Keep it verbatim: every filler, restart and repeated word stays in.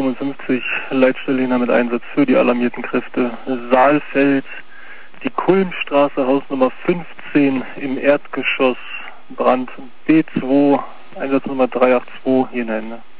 fünfundfünfzig, Leitstelle Jena mit Einsatz für die alarmierten Kräfte. Saalfeld, die Kulmstraße, Hausnummer fünfzehn im Erdgeschoss, Brand B zwei, Einsatznummer drei acht zwei, Jena Ende.